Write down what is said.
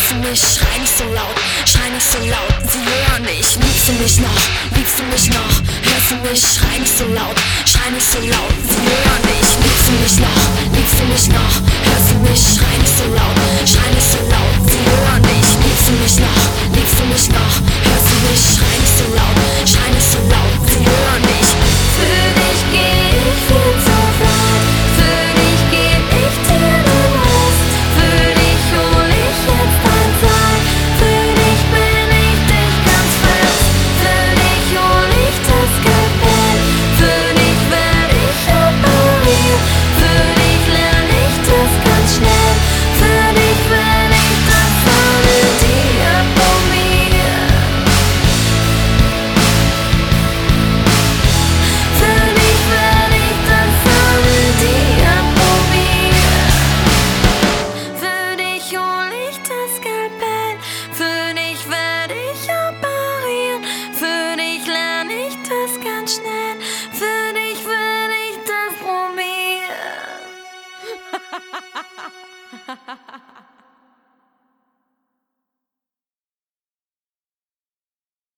liebst du mich? Schrei nicht so laut, schrei nicht so laut, sie hören nicht. Liebst du mich noch? Liebst du mich noch? Hörst du mich? Schrei nicht so laut, schrei nicht so laut, sie hören nicht. Liebst du mich noch? Liebst du mich noch? Hörst du mich? Schrei nicht so laut, schrei nicht so laut, sie hören nicht.